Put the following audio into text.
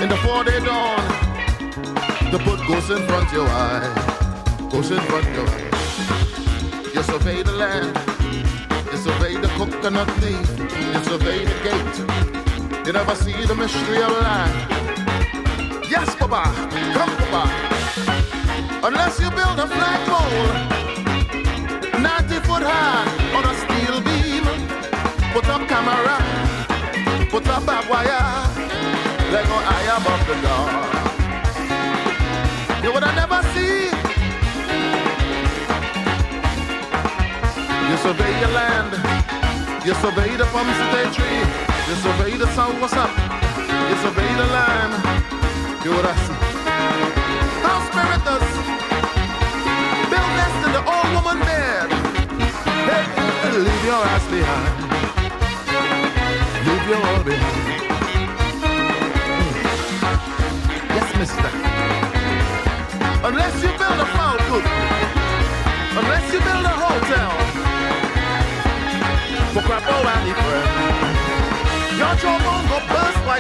in the 4-day dawn to put ghosts in front of your eye, ghosts in front of your eye. You survey the land, you survey the coconut leaf, you survey the gate. You never see the mystery of life. Yes, Baba, come, Baba. Unless you build a flagpole 90 foot high on a steel beam, put up camera, put up barbed wire, let go high above the door. You would have never seen. You survey your land, you survey the palm state tree, you survey the sun, what's up? You survey the land, you would have seen. How spiritus build nest in the old woman bed. Hey, leave your ass behind, leave your all behind. Yes, mister. Unless you build a foul cook, unless you build a hotel for crap and friend, your jawbone go burst while